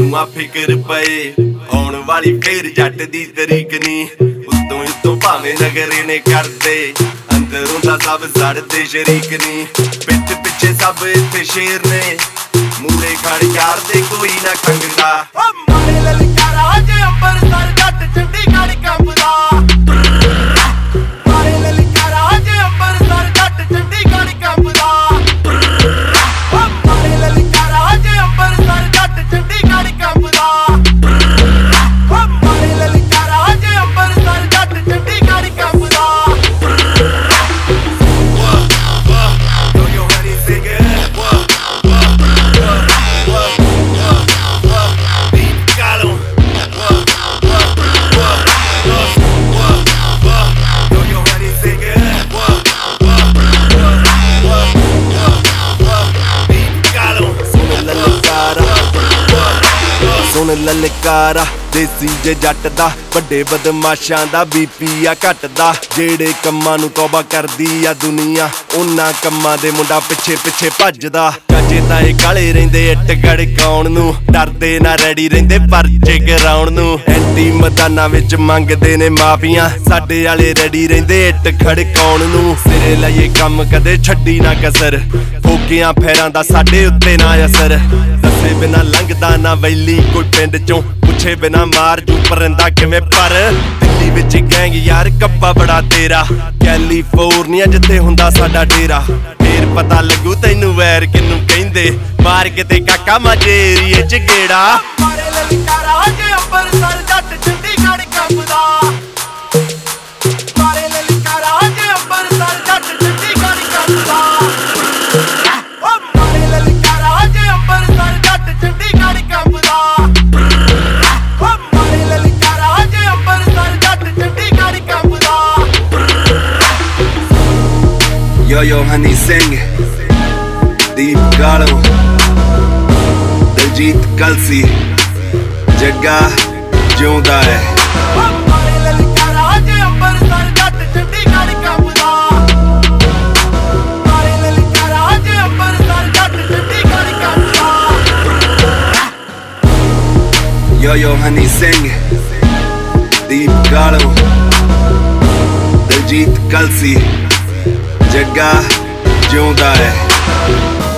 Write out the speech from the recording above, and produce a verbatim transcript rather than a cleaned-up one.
ਮੈਨੂੰ ਆ ਫਿਕਰ ਪਏ ਆਉਣ ਵਾਲੀ ਫੇਰ ਜੱਟ ਦੀ ਤਰੀਕ ਨੀ ਉਤੋਂ ਉਤੋਂ ਭਾਵੇਂ ਨਗਰੇ ਨੇ ਕਰਦੇ ਅੰਦਰੋਂ ਦਾ ਸਭ ਸੜਦੇ ਸ਼ਰੀਕ ਨੀ ਪਿੱਛੇ ਪਿੱਛੇ ਸਭ ਇੱਥੇ ਸ਼ੇਰ ਨੇ ਮੂਰੇ ਖੜ ਕਰਦੇ ਕੋਈ ਨਾ ਖੰਗਦਾ ਮਾਰੇ ਲਲਕਾਰਾ ਜੇ ਅੰਬਰਸਰ ਜੱਟ ਚੰਡੀਗੜ੍ਹ ਕੰਬਦਾ ਮਾਰੇ ਲਲਕਾਰਾ ਜੇ ਅੰਬਰਸਰ ਜੱਟ ਚੰਡੀਗੜ੍ਹ ਕੰਬਦਾ ਮਾਰੇ ਲਲਕਾਰਾ ਜੇ ਅੰਬਰਸਰ ਜੱਟ ਚੰਡੀਗੜ੍ਹ ਕੰਬਦਾ ਮਾਰੇ ਲਲਕਾਰਾ ਜੇ ਅੰਬਰਸਰ ਜੱਟ ਚੰਡੀਗੜ੍ਹ ਕੰਬਦਾ ਸੁਣ ਲਲਕਾਰਾ ਦੇਸੀ ਜੇ ਜੱਟ ਦਾ ਵੱਡੇ ਬਦਮਾਸ਼ਾਂ ਦਾ ਬੀਪੀ ਆ ਘਟਦਾ ਜਿਹੜੇ ਕੰਮਾਂ ਨੂੰ ਤੌਬਾ ਕਰਦੀ ਆ ਦੁਨੀਆ ਉਹਨਾਂ ਕੰਮਾਂ ਦੇ ਮੁੰਡਾ ਪਿੱਛੇ ਪਿੱਛੇ ਭੱਜਦਾ ਕਾਜੇ ਤਾਂ ਇਹ ਕਾਲੇ ਰਹਿੰਦੇ ਇੱਟ ਗੜਕਾਉਣ ਨੂੰ ਡਰਦੇ ਨਾ ਰੈਡੀ ਰਹਿੰਦੇ ਪਰਚੇ ਕਰਾਉਣ ਨੂੰ ਐਂਟੀ ਮੈਦਾਨਾਂ ਵਿੱਚ ਮੰਗਦੇ ਨੇ ਮਾਫੀਆਂ ਸਾਡੇ ਵਾਲੇ ਰੈਡੀ ਰਹਿੰਦੇ ਇੱਟ ਖੜਕਾਉਣ ਨੂੰ ਸਿਰੇ ਲਈਏ ਕੰਮ ਕਦੇ ਛੱਡੀ ਨਾ ਕਸਰ ਫੋਕਿਆਂ ਫੇਰਾਂ ਦਾ ਸਾਡੇ ਉੱਤੇ ਨਾ ਅਸਰ ਦੱਸੇ ਬਿਨਾ ਲੰਘਦਾ ਨਾ ਵੈਲੀ ਕੋਈ ਪਿੰਡ ਚੋਂ ਪੁੱਛੇ ਬਿਨਾ ਮਾਰ ਜੂ ਪਰਿੰਦਾ ਕਿਵੇਂ ਪਰ ਦਿੱਲੀ ਵਿੱਚ ਗੈਂਗ ਯਾਰ ਕੱਬਾ ਬੜਾ ਤੇਰਾ ਕੈਲੀਫੋਰਨੀਆ ਜਿੱਥੇ ਹੁੰਦਾ ਸਾਡਾ ਡੇਰਾ ਫੇਰ ਪਤਾ ਲੱਗੂ ਤੈਨੂੰ ਵੈਰ ਕਿਨੂੰ ਕਹਿੰਦੇ ਮਾਰ ਕਿਤੇ ਕਾਕਾ ਮਾਝੇ ਏਰੀਏ ਚ ਗੇੜਾ ਮਾਰੇ ਲਲਕਾਰਾ ਜੇ ਅੰਬਰਸਰ ਜੱਟ ਚੰਡੀਗੜ੍ਹ ਕੰਬਦਾ ਮਾਰੇ ਲਲਕਾਰਾ ਜੇ ਅੰਬਰਸਰ ਜੱਟ ਚੰਡੀਗੜ੍ਹ ਕੰਬਦਾ ਮਾਰੇ ਲਲਕਾਰਾ ਜੇ ਅੰਬਰਸਰ ਜੱਟ ਚੰਡੀਗੜ੍ਹ ਕੰਬਦਾ ਮਾਰੇ ਲਲਕਾਰਾ ਜੇ ਅੰਬਰਸਰ ਜੱਟ Chandigarh ਕੰਬਦਾ Yo yo Honey Singh Deep Galo Diljit Kalsi Jagga ਜਿਉਂਦਾ ਹੈ ਮਾਰੇ ਲਲਕਾਰਾ ਜੇ ਅੰਬਰਸਰ ਜੱਟ ਚੰਡੀਗੜ੍ਹ ਕੰਬਦਾ ਮਾਰੇ ਲਲਕਾਰਾ ਜੇ ਅੰਬਰਸਰ ਜੱਟ Chandigarh ਕੰਬਦਾ Yo yo Honey Singh Deep Galo Diljit Kalsi Jagga ਜਿਉਂਦਾ ਹੈ